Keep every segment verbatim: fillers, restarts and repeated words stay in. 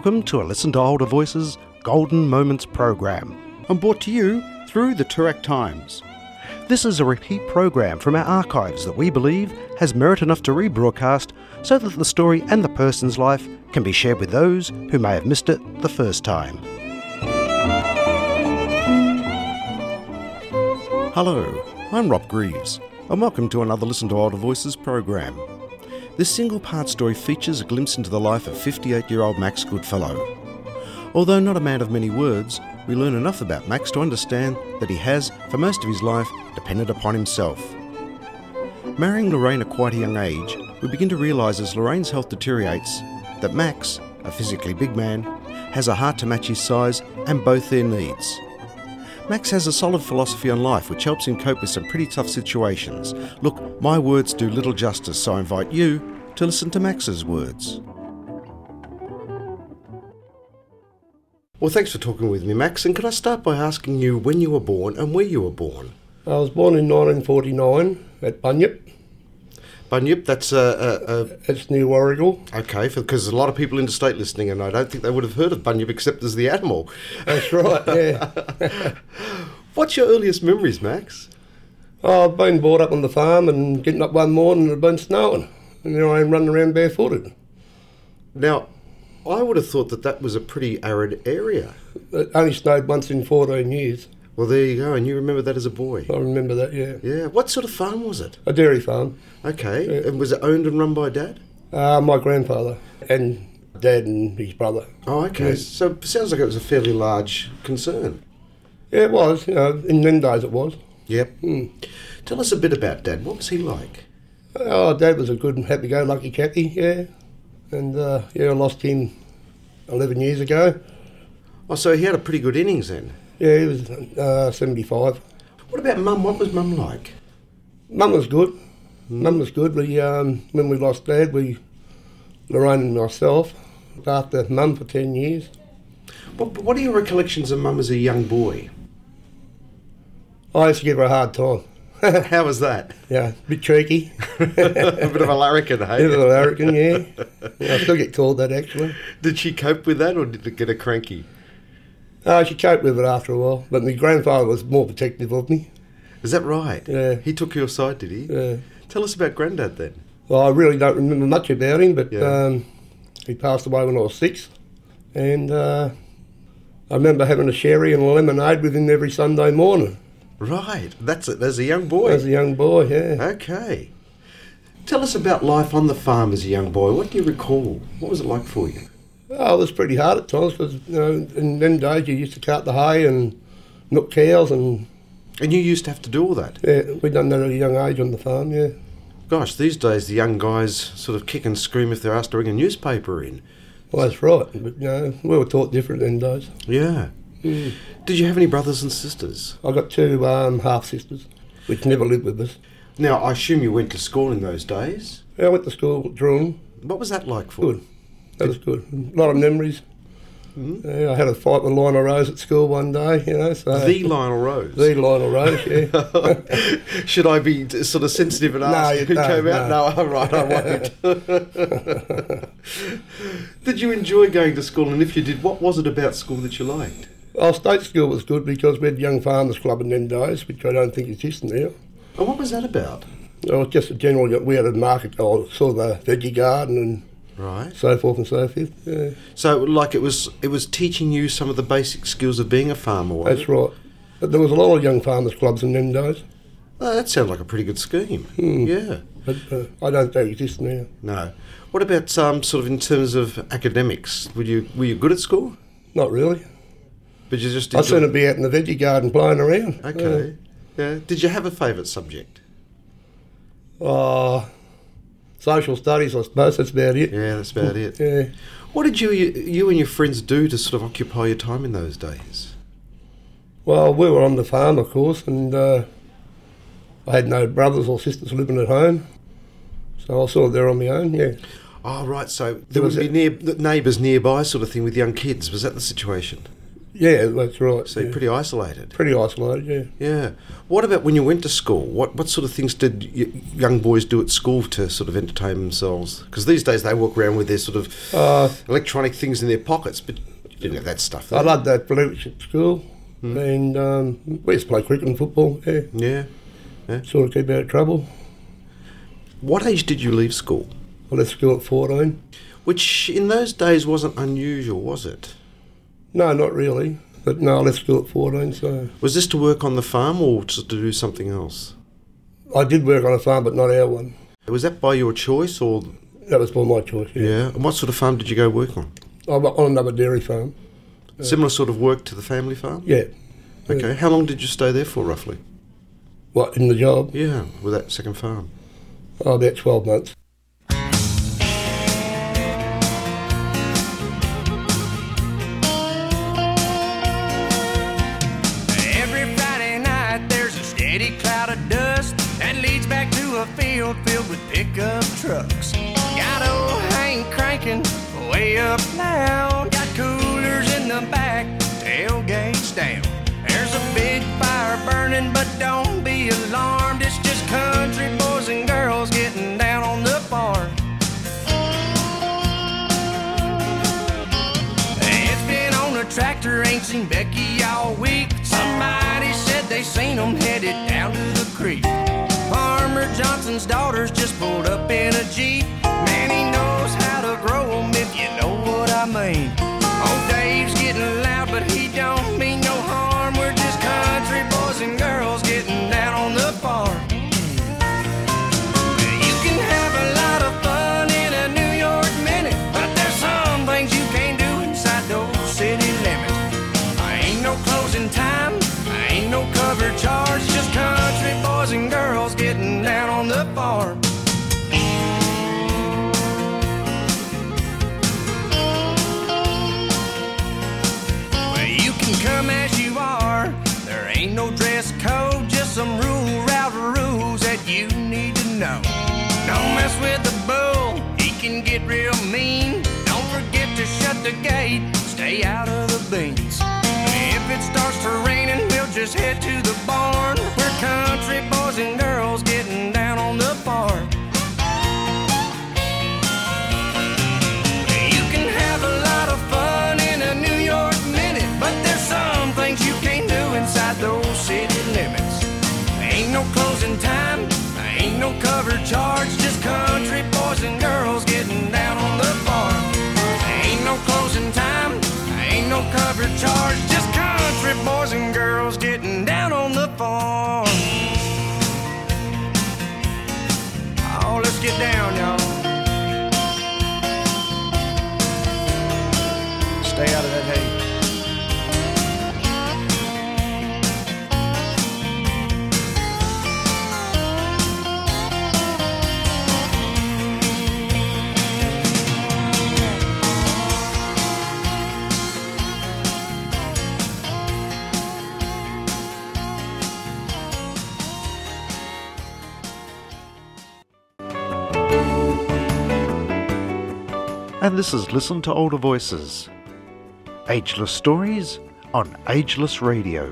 Welcome to a Listen to Older Voices Golden Moments program. And brought to you through the Toorak Times. This is a repeat program from our archives that we believe has merit enough to rebroadcast so that the story and the person's life can be shared with those who may have missed it the first time. Hello, I'm Rob Greaves, and welcome to another Listen to Older Voices program. This single-part story features a glimpse into the life of fifty-eight-year-old Max Goodfellow. Although not a man of many words, we learn enough about Max to understand that he has, for most of his life, depended upon himself. Marrying Lorraine at quite a young age, we begin to realise as Lorraine's health deteriorates that Max, a physically big man, has a heart to match his size and both their needs. Max has a solid philosophy on life which helps him cope with some pretty tough situations. Look, my words do little justice, so I invite you to listen to Max's words. Well, thanks for talking with me, Max, and can I start by asking you when you were born and where you were born? I was born in nineteen forty-nine at Bunyip. Bunyip, that's a... a, a It's near Warragul. Okay, because a lot of people interstate listening, and I don't think they would have heard of Bunyip except as the animal. That's right, yeah. What's your earliest memories, Max? Oh, I've been brought up on the farm and getting up one morning and it had been snowing. And there I am running around barefooted. Now, I would have thought that that was a pretty arid area. It only snowed once in fourteen years. Well, there you go, and you remember that as a boy. I remember that, yeah. Yeah. What sort of farm was it? A dairy farm. Okay. Yeah. And was it owned and run by Dad? Uh, my grandfather and Dad and his brother. Oh, okay. Yeah. So it sounds like it was a fairly large concern. Yeah, it was. You know, in them days it was. Yep. Mm. Tell us a bit about Dad. What was he like? Oh, Dad was a good and happy-go-lucky chappy, yeah. And, uh, yeah, I lost him eleven years ago. Oh, so he had a pretty good innings then? Yeah, he was uh, seventy-five. What about Mum? What was Mum like? Mum was good. Mm. Mum was good. We um, when we lost Dad, we Lorraine and myself looked after Mum for ten years. What, what are your recollections of Mum as a young boy? I used to give her a hard time. How was that? Yeah, a bit cheeky. A bit of a larrikin, hey? A bit of a larrikin, yeah. yeah. I still get called that actually. Did she cope with that, or did it get her cranky? Uh, she coped with it after a while, but my grandfather was more protective of me. Is that right? Yeah. He took your side, did he? Yeah. Tell us about Grandad then. Well, I really don't remember much about him, but Yeah. um, he passed away when I was six, and uh, I remember having a sherry and a lemonade with him every Sunday morning. Right, that's it. As a young boy. As a young boy, yeah. Okay. Tell us about life on the farm as a young boy. What do you recall? What was it like for you? Oh, it was pretty hard at times because, you know, in them days you used to cut the hay and milk cows and... And you used to have to do all that? Yeah, we done that at a young age on the farm, yeah. Gosh, these days the young guys sort of kick and scream if they're asked to bring a newspaper in. Well, that's right, but, you know, we were taught different in them days. Yeah. Mm. Did you have any brothers and sisters? I got two um, half-sisters, which never lived with us. Now, I assume you went to school in those days? Yeah, I went to school at Droom. What was that like for Good. That was good. A lot of memories. Mm-hmm. Yeah, I had a fight with Lionel Rose at school one day, you know, so... The Lionel Rose? The Lionel Rose, yeah. Should I be sort of sensitive and ask No, who no, came out? No, I'm right, I won't. Did you enjoy going to school, and if you did, what was it about school that you liked? Well, state school was good because we had Young Farmers Club in them days, which I don't think exists now. And what was that about? Well, just a general, we had a market, or sort of a veggie garden and Right. so forth and so forth, yeah. So, like, it was it was teaching you some of the basic skills of being a farmer, wasn't That's it? right. But there was a lot of Young Farmers Clubs in them days. Oh, that sounds like a pretty good scheme. Hmm. Yeah. But uh, I don't think it exists now. No. What about um, sort of in terms of academics? Were you were you good at school? Not really. But you just I enjoyed- seen it be out in the veggie garden playing around. Okay. Yeah. Did you have a favourite subject? Uh, social studies, I suppose, that's about it. Yeah, that's about it. Yeah. What did you, you you and your friends do to sort of occupy your time in those days? Well, we were on the farm, of course, and uh, I had no brothers or sisters living at home, so I was sort of there on my own, yeah. Oh, right, so there There would was be near, neighbours nearby sort of thing with young kids. Was that the situation? Yeah, that's right. So yeah. you're pretty isolated. Pretty isolated, yeah. Yeah. What about when you went to school? What what sort of things did y- young boys do at school to sort of entertain themselves? Because these days they walk around with their sort of Uh, electronic things in their pockets, but you didn't have that stuff. I There. loved that athletics at school, Hmm. and um, we used to play cricket and football, yeah. Yeah. Sort of keep out of trouble. What age did you leave school? I left school at fourteen. Which in those days wasn't unusual, was it? No, not really. But no, I left school at fourteen, so... Was this to work on the farm or just to do something else? I did work on a farm, but not our one. Was that by your choice or... That was by my choice, yeah. Yeah. And what sort of farm did you go work on? I'm on another dairy farm. Similar sort of work to the family farm? Yeah. Okay. How long did you stay there for, roughly? What, in the job? Yeah, with that second farm. Oh, about twelve months. Every Friday night there's a steady cloud of dust that leads back to a field filled with pickup trucks. Got old Hank cranking way up loud. Got coolers in the back, tailgates down. There's a big fire burning, but don't be alarmed. It's just country boys and girls getting down on the farm. It's been on a tractor, ain't seen Becky all week. Somebody said they seen them headed down to the creek. Farmer Johnson's daughters just pulled up in a Jeep. Man, he knows how to grow 'em, if you know what I mean. Old Dave's getting loud, but he don't mean no harm. We're just country boys and girls getting down on the farm. You can have a lot of fun in a New York minute, but there's some things you can't do inside those city limits. Ain't no closing time, ain't no cover charge, just country boys and girls getting down on the farm. Well, you can come as you are, there ain't no dress code, just some rule route rules that you need to know. Don't mess with the bull, he can get real mean. Don't forget to shut the gate, stay out of the beans. If it starts to raining, we'll just head to the barn. We're country boys and girls getting down on the farm. You can have a lot of fun in a New York minute, but there's some things you can't do inside those city limits. Ain't no closing time, ain't no cover charge, just country boys and girls getting down on the farm. Ain't no closing time, ain't no cover charge, just country boys and girls getting down on the farm. Oh, let's get down, y'all. Stay out of that hay. And this is Listen to Older Voices. Ageless stories on Ageless Radio.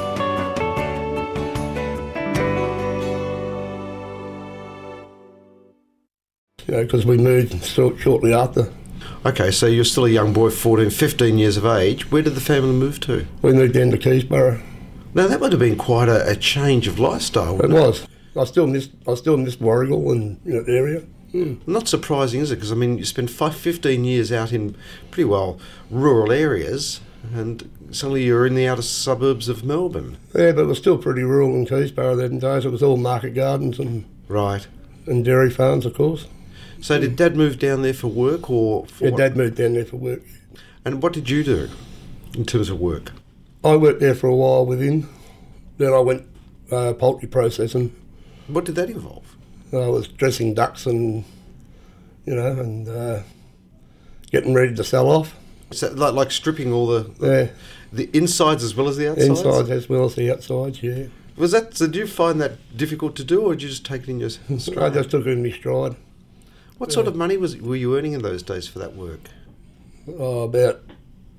You know, because we moved so- shortly after. Okay, so you're still a young boy, fourteen, fifteen years of age. Where did the family move to? We moved down to Keysborough. Now, that would have been quite a, a change of lifestyle, It wouldn't it? was. I still miss. I still miss Warrigal and you know, the area. Mm. Not surprising, is it? Because, I mean, you spent five, fifteen years out in pretty well rural areas, and suddenly you're in the outer suburbs of Melbourne. Yeah, but it was still pretty rural in Keysborough then days. It was all market gardens and, Right. and dairy farms, of course. So did Dad move down there for work or for Yeah, what? Dad moved down there for work. And what did you do in terms of work? I worked there for a while with him. Then I went uh, poultry processing. What did that involve? I was dressing ducks and, you know, and uh, getting ready to sell off. Is that like, like stripping all the, Yeah, the insides as well as the outsides? insides as well as the outsides, yeah. Was that, so did you find that difficult to do, or did you just take it in your I stride? just took it in my stride. What sort of money was were you earning in those days for that work? Oh, about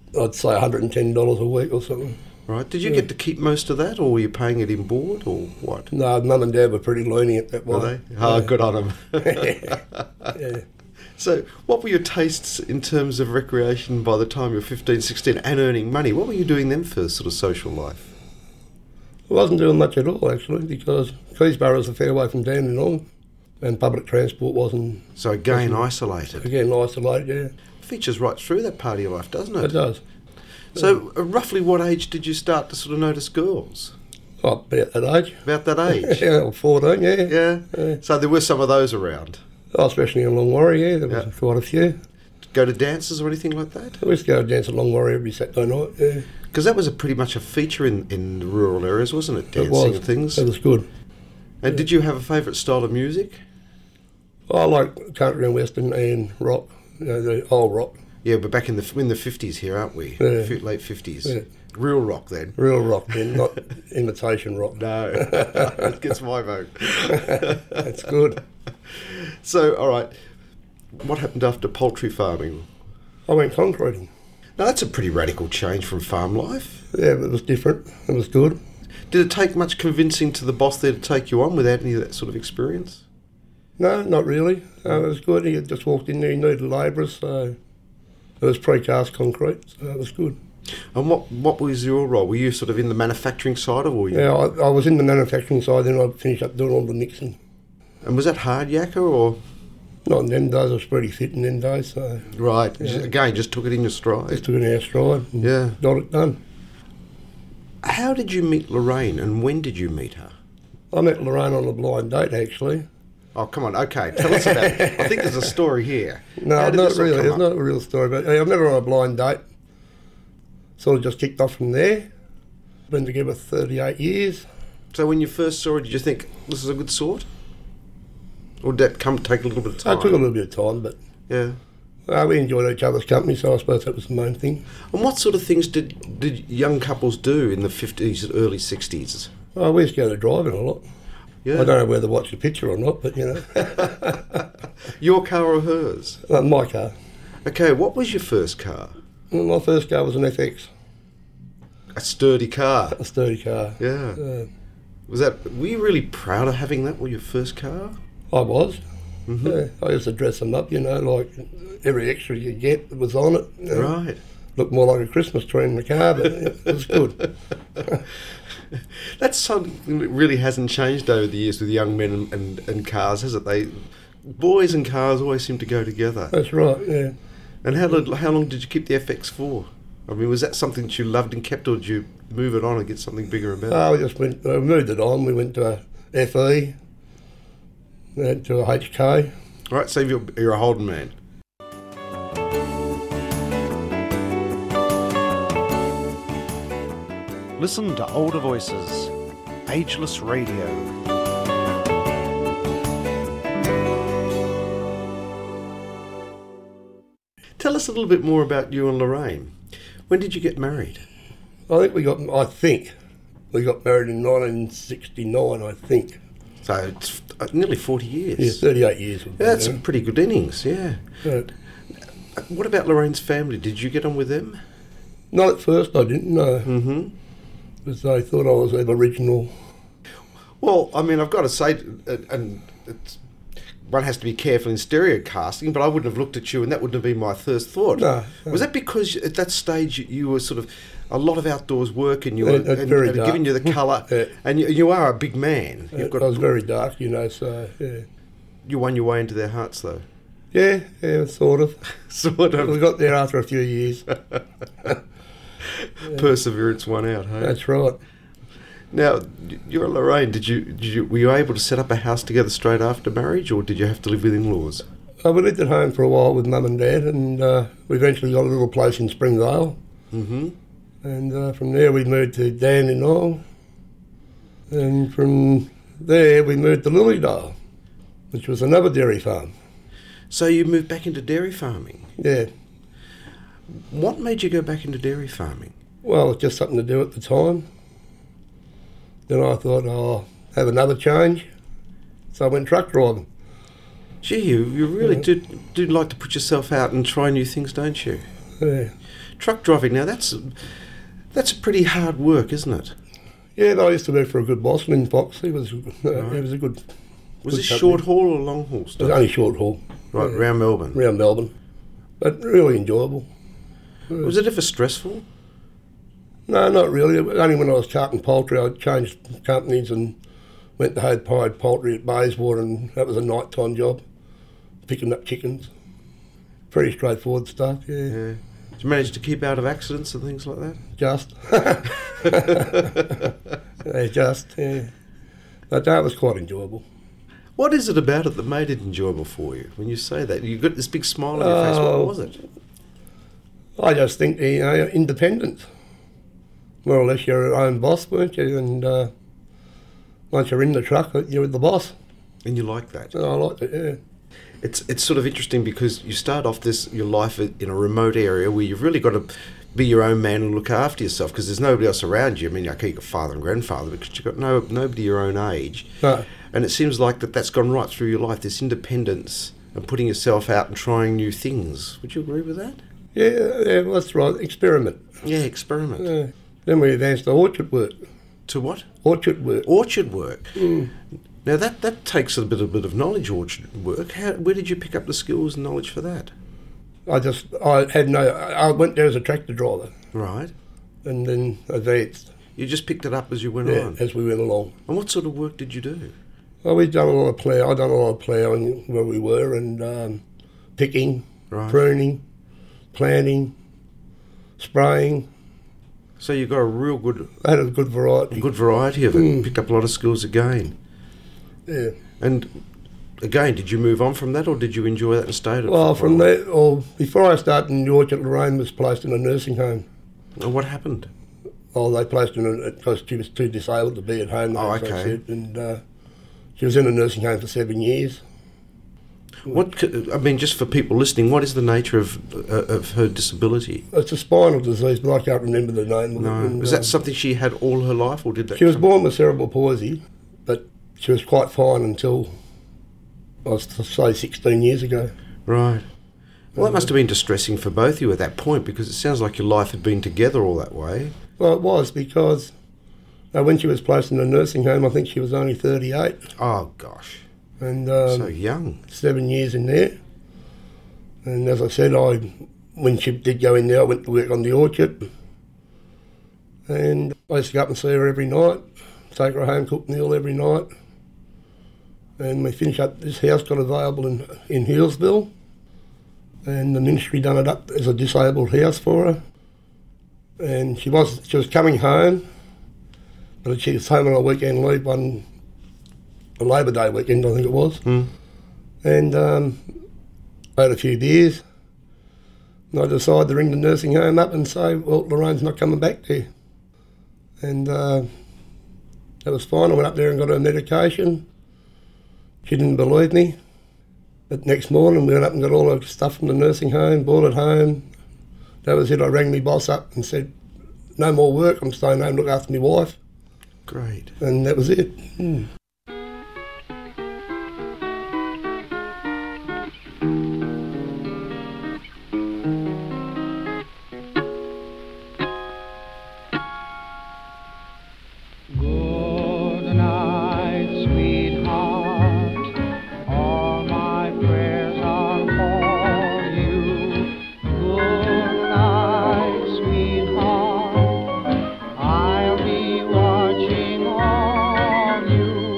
I'd say one hundred ten dollars a week or something. Right. Did you Yeah. get to keep most of that, or were you paying it in board, or what? No, Mum and Dad were pretty lenient that way. Were they? Oh, good on them. Yeah. So, what were your tastes in terms of recreation by the time you were fifteen, sixteen and earning money? What were you doing then for sort of social life? I wasn't doing much at all, actually, because Keysborough is a fair way from Dandenong, and public transport wasn't, So, again, isolated. again, isolated, yeah. Features right through that part of your life, doesn't It it? does. So, uh, roughly what age did you start to sort of notice girls? Oh, about that age. About that age? Yeah, or fourteen, yeah. Yeah? Yeah. So, there were some of those around. Oh, especially in Longwarry, yeah, there was Yeah. quite a few. Go to dances or anything like that? I used to go dance at Longwarry every Saturday night, yeah. Because that was a pretty much a feature in, in the rural areas, wasn't it? Dancing It was. and things. It was good. And did you have a favourite style of music? I like country and western and rock, you know, the old rock. Yeah, but back in the in the fifties here, aren't we? Yeah. Fi- Late fifties. Yeah. Real rock then. Real rock then, not imitation rock. No, it gets my vote. That's good. So, all right, what happened after poultry farming? I went concreting. Now, that's a pretty radical change from farm life. Yeah, but it was different. It was good. Did it take much convincing to the boss there to take you on without any of that sort of experience? No, not really. Uh, it was good. He had just walked in there, he needed labourers, so it was precast concrete, so it was good. And what what was your role? Were you sort of in the manufacturing side, or were you? Yeah, I, I was in the manufacturing side, then I finished up doing all the mixing. And was that hard yakka or? Not in them days, I was pretty fit in them days, so Right. Yeah. Just- again, just took it in your stride. just took it in our stride and Yeah. got it done. How did you meet Lorraine, and when did you meet her? I met Lorraine on a blind date, actually. Oh, come on. Okay, tell us about it. I think there's a story here. No, How did not this all really. come It's up? not a real story, but I've never on a blind date. Sort of just kicked off from there. Been together thirty-eight years. So when you first saw her, did you think this is a good sort? Or did that come take a little bit of So time? it took a little bit of time, but Yeah. uh, we enjoyed each other's company, so I suppose that was the main thing. And what sort of things did did young couples do in the fifties and early sixties? Oh, we used to go to driving a lot. Yeah. I don't know whether to watch the picture or not, but you know, Your car or hers? uh, my car. Okay, what was your first car? Well, my first car was an F X, A sturdy car. a sturdy car. Yeah. Uh, Was that? Were you really proud of having that with your first car? I was. Mm-hmm. Yeah, I used to dress them up, you know, like every extra you get was on it. You know. Right. Looked more like a Christmas tree in the car, but it was good. That's something that really hasn't changed over the years with young men and, and, and cars, has it? They, boys and cars always seem to go together. That's right, yeah. And how did, how long did you keep the F X for? I mean, was that something that you loved and kept, or did you move it on and get something bigger and better? Uh, we just went, uh, moved it on. We went to a F E, then to a H K. All right, so you're, you're a Holden man. Listen to older voices. Ageless Radio. Tell us a little bit more about you and Lorraine. When did you get married? I think we got, I think, we got married in nineteen sixty-nine, I think. So it's uh, nearly forty years. Yeah, thirty-eight years. we've been Yeah, that's married. pretty good innings, yeah. But Uh, What about Lorraine's family? Did you get on with them? not at first, I didn't know, Mm-hmm. because they thought I was Aboriginal. Well, I mean, I've got to say, uh, and it's, one has to be careful in stereo casting, but I wouldn't have looked at you and that wouldn't have been my first thought. No, no. Was that because at that stage you, you were sort of a lot of outdoors work and you were Yeah, it's and, very and dark. giving you the colour, Yeah. and you, you are a big man. You've I got was very dark, you know, so, yeah. you won your way into their hearts, though. Yeah, yeah, sort of. Sort of. We got there after a few years. Perseverance won out, hey? That's right. Now, you're Lorraine. Did you, did you were you able to set up a house together straight after marriage, or did you have to live with in-laws? Uh, we lived at home for a while with Mum and Dad, and uh, we eventually got a little place in Springvale. Mm-hmm. And uh, from there we moved to Dandenong. And from there we moved to Lilydale, which was another dairy farm. So you moved back into dairy farming. Yeah, What made you go back into dairy farming? well, it's just something to do at the time. Then I thought, oh, I'll have another change. So I went truck driving. Gee, you, you really Yeah. do, do like to put yourself out and try new things, don't you? Yeah. Truck driving, now that's that's pretty hard work, isn't it? Yeah, I used to work for a good boss, Lynn Fox. He was, uh, Right. he was a good. Was good this company. short haul or long haul It was stuff? only short haul. Right, yeah, round Melbourne. around Melbourne, but really enjoyable. Was it ever stressful? No, not really. Only when I was carting poultry, I changed companies and went to Hope Pride Poultry at Bayswater, and that was a nighttime job, picking up chickens. Pretty straightforward stuff, yeah. Yeah. Did you manage to keep out of accidents and things like that? Just. yeah, just, yeah. But that was quite enjoyable. What is it about it that made it enjoyable for you? When you say that, you got this big smile on your face. Oh. What was it? I just think, you know, independence. More or less, you're your own boss, weren't you? And uh, once you're in the truck, you're the boss. And you like that? And I liked it, yeah. It's it's sort of interesting because you start off this your life in a remote area where you've really got to be your own man and look after yourself because there's nobody else around you. I mean, I keep your father and grandfather because you've got no nobody your own age. No. And it seems like that that's gone right through your life, this independence and putting yourself out and trying new things. Would you agree with that? Yeah, yeah, well, that's right. Experiment. Yeah, experiment. Yeah. Then we advanced to orchard work. To what? Orchard work. Orchard work. Mm. Now that, that takes a bit, a bit of knowledge, orchard work. How, where did you pick up the skills and knowledge for that? I just, I had no, I went there as a tractor driver Right. and then advanced, You just picked it up as you went yeah, on. as we went along. And what sort of work did you do? Well, we've done a lot of plough. I've done a lot of ploughing where we were and um, picking, Right. pruning, planting, spraying. So you got a real good I had a good variety. good variety of it. Mm. Picked up a lot of skills again. Yeah. And again, did you move on from that, or did you enjoy that and stayed at it? Well, for a from while? there, or before I started in the orchard, Lorraine was placed in a nursing home. And what happened? Oh, they placed her in it because she was too disabled to be at home. Oh, as I okay. said, and uh, she was in a nursing home for seven years. What c- I mean, just for people listening, what is the nature of uh, of her disability? It's a spinal disease, but I can't remember the name of No, it. And, was uh, that something she had all her life, or did that? She was come- born with cerebral palsy, but she was quite fine until, I was to say, sixteen years ago. Right. Well, that must have been distressing for both of you at that point, because it sounds like your life had been together all that way. Well, it was because uh, when she was placed in a nursing home, I think she was only thirty-eight, Oh gosh, and um, so young. seven years in there. And as I said, I when she did go in there, I went to work on the orchard, and I used to go up and see her every night, take her home, cook meal every night. And we finished up, this house got available in, in Healesville, and the ministry done it up as a disabled house for her. And she was she was coming home, but she was home on a weekend leave, one a Labor Day weekend, I think it was. Hmm. And um, I had a few beers, and I decided to ring the nursing home up and say, well, Lorraine's not coming back there. And uh, that was fine. I went up there and got her medication. She didn't believe me. But next morning we went up and got all her stuff from the nursing home, brought it home. That was it. I rang my boss up and said, no more work, I'm staying home to look after my wife. Great. And that was it. Hmm. Good night, sweetheart. All my prayers are for you. Good night, sweetheart. I'll be watching on you.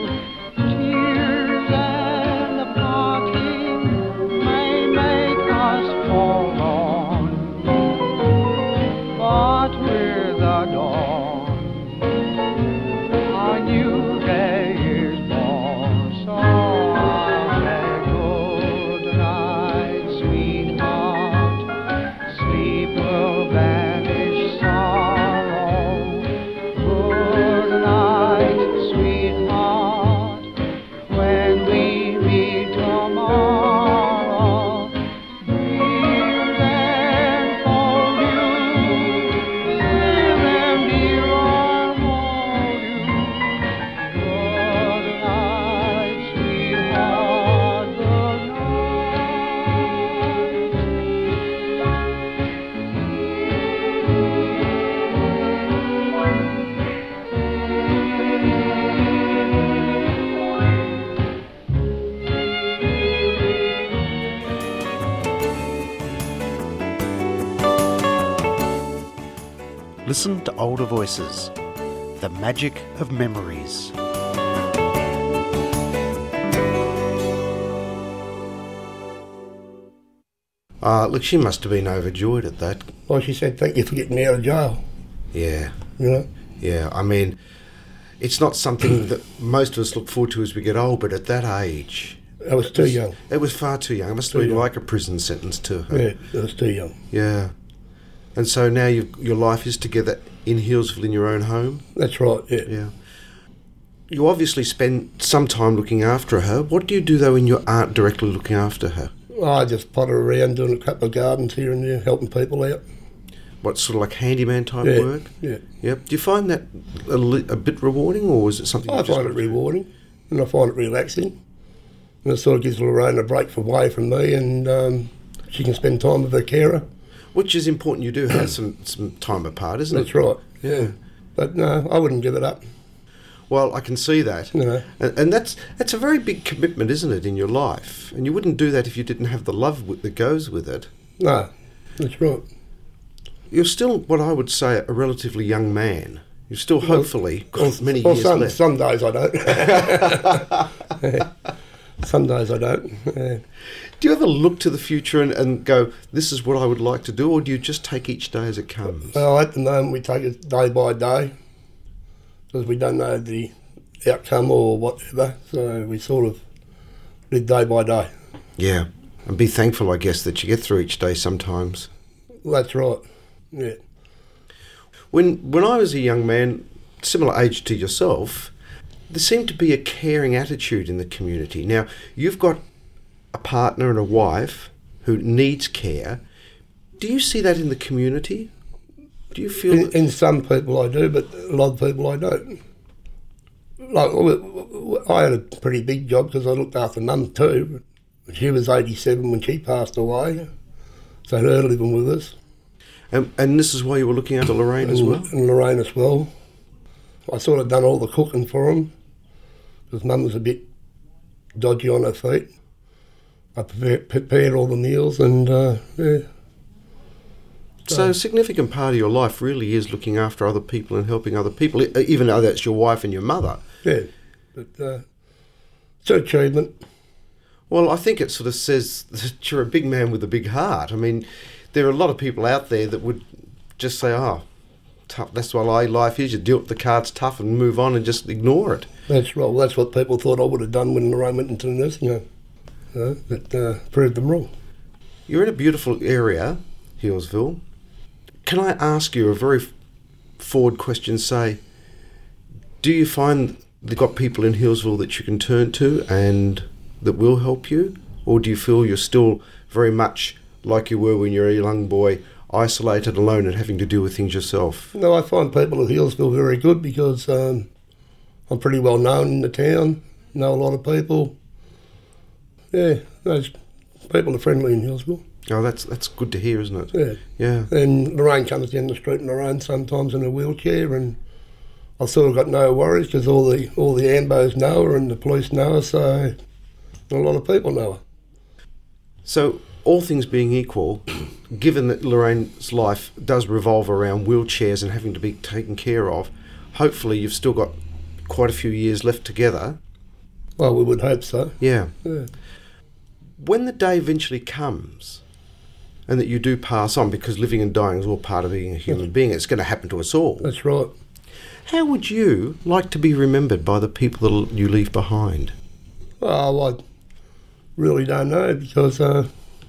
Listen to older voices. The magic of memories. Uh, look, she must have been overjoyed at that. Well, she said, thank you for getting me out of jail, Yeah, you know. yeah. I mean, it's not something that most of us look forward to as we get old, but at that age... I was too young. It was far too young. It must have Too been young. like a prison sentence to her. Yeah, I was too young. Yeah. And so now you your life is together in Healesville in your own home? That's right, yeah. Yeah. You obviously spend some time looking after her. What do you do, though, when you aren't directly looking after her? I just potter around doing a couple of gardens here and there, helping people out. What, sort of like handyman type Yeah, work? yeah. Yep. Do you find that a, li- a bit rewarding, or is it something I you just find it rewarding and I find it relaxing. And it sort of gives Lorraine a break from away from me, and um, she can spend time with her carer. Which is important. You do have some, some time apart, isn't That's it? right. Yeah. But no, I wouldn't give it up. Well, I can see that. You know. And, and that's that's a very big commitment, isn't it, in your life? And you wouldn't do that if you didn't have the love with, that goes with it. No, that's right. You're still, what I would say, a relatively young man. You're still hopefully got many Well, years some, left. some days I don't. Yeah. Some days I don't. Yeah. Do you ever look to the future and, and go, this is what I would like to do, or do you just take each day as it comes? Well, at the moment we take it day by day because we don't know the outcome or whatever, so we sort of live day by day. Yeah. And be thankful, I guess, that you get through each day sometimes. Well, that's right. Yeah. When when I was a young man, similar age to yourself, there seemed to be a caring attitude in the community. Now, you've got a partner and a wife who needs care. Do you see that in the community? Do you feel In, that... in some people I do, but a lot of people I don't. Like, w- w- I had a pretty big job because I looked after Mum too. She was eighty-seven when she passed away, so I had her living with us. And, and this is why you were looking after Lorraine as and, well? and Lorraine as well. I sort of done all the cooking for them because Mum was a bit dodgy on her feet. I prepared, prepared all the meals and, uh, yeah. So a significant part of your life really is looking after other people and helping other people, e- even though that's your wife and your mother. Yeah, but uh, it's an achievement. Well, I think it sort of says that you're a big man with a big heart. I mean, there are a lot of people out there that would just say, oh, tough, that's what life is. You deal the cards tough and move on and just ignore it. That's right. Well, that's what people thought I would have done when Lorraine went into the nursing home. Uh, but uh, proved them wrong. You're in a beautiful area, Healesville. Can I ask you a very forward question? Say, do you find they've got people in Healesville that you can turn to and that will help you? Or do you feel you're still very much like you were when you were a young boy, isolated, alone and having to deal with things yourself? No, I find people at Healesville very good because um, I'm pretty well known in the town, know a lot of people. Yeah, those people are friendly in Healesville. Oh, that's that's good to hear, isn't it? Yeah. Yeah. And Lorraine comes down the street on her own sometimes in a wheelchair, and I've sort of got no worries because all the all the ambos know her and the police know her, so a lot of people know her. So, all things being equal, given that Lorraine's life does revolve around wheelchairs and having to be taken care of, hopefully you've still got quite a few years left together. Well, we would hope so. Yeah. Yeah. When the day eventually comes and that you do pass on, because living and dying is all part of being a human being, it's going to happen to us all. That's right. How would you like to be remembered by the people that you leave behind? Well, I really don't know because, uh,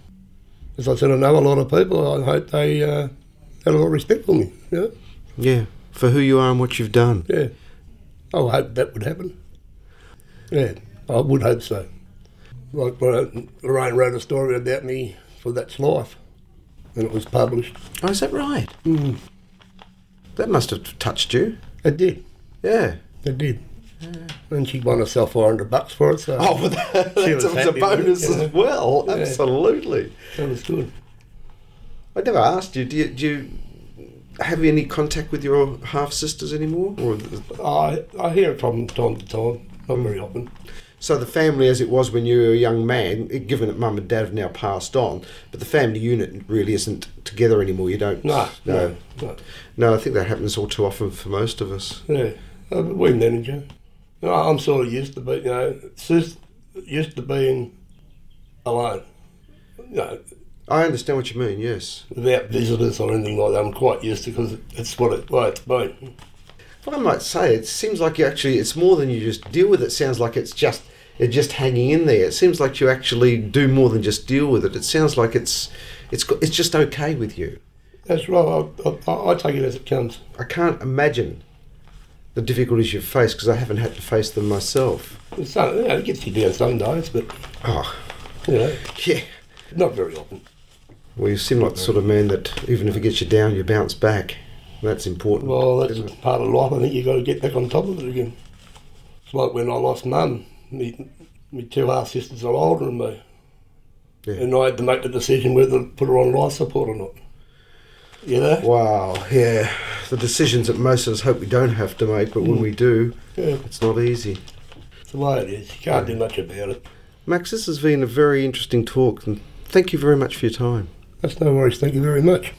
as I said, I know a lot of people. I hope they uh, had a lot of respect for me. Yeah, Yeah, for who you are and what you've done. yeah. I hope that would happen. Yeah, I would hope so. Like Lorraine wrote a story about me for That's Life, and it was published. Oh, is that right? Mm. That must have touched you. It did. Yeah. It did. And she won herself four hundred bucks for it, so Oh, well, that, She that was was, a happy with it, bonus yeah. as well. Yeah. Absolutely. that was good. I never asked you, do you, do you have any contact with your half-sisters anymore? Or I I hear it from time to time, not very often. So the family as it was when you were a young man, given that mum and dad have now passed on, but the family unit really isn't together anymore. You don't... No, no, no. No, I think that happens all too often for most of us. Yeah, uh, we manage it. You know, I'm sort of used to be, you know, it's just used to being alone. You know, I understand what you mean, yes. without visitors or anything like that. I'm quite used to because it's what it, way it's been. What I might say, it seems like you actually, it's more than you just deal with it. It sounds like it's just, you're just hanging in there. It seems like you actually do more than just deal with it. It sounds like it's, it's, got- it's just okay with you. That's right. I, I, I take it as it comes. I can't imagine the difficulties you've faced because I haven't had to face them myself. So, you know, it gets you down some days, but Oh, you know, yeah. not very often. Well, you seem like the sort of man that even if it gets you down, you bounce back. That's important. Well, that's isn't it? part of life. I think you've got to get back on top of it again. It's like when I lost mum. Me, me two half sisters are older than me. Yeah. And I had to make the decision whether to put her on life support or not. You know? Wow, yeah. The decisions that most of us hope we don't have to make, but when we do, Yeah, it's not easy. it's the way it is. You can't do much about it. Max, this has been a very interesting talk, and thank you very much for your time. That's no worries. Thank you very much.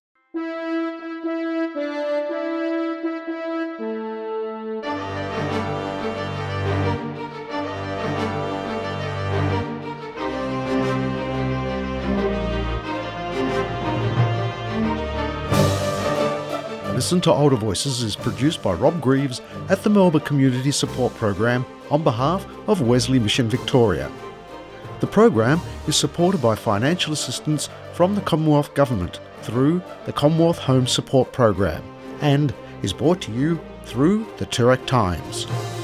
Listen to Older Voices is produced by Rob Greaves at the Melbourne Community Support Program on behalf of Wesley Mission Victoria. The program is supported by financial assistance from the Commonwealth Government through the Commonwealth Home Support Program and is brought to you through the Toorak Times.